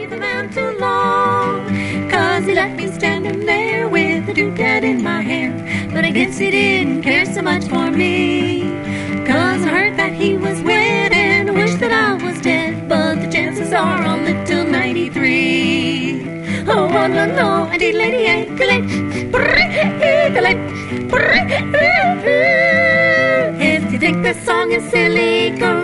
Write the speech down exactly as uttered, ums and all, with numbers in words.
leave him out too long, 'cause he left me standing there with a doodad in my hair. But I guess he didn't care so much for me, 'cause I heard that he was wed and wished that I was dead. But the chances are a little ninety-three. Oh, no, no, no, I did lady ankle. If you think this song is silly, go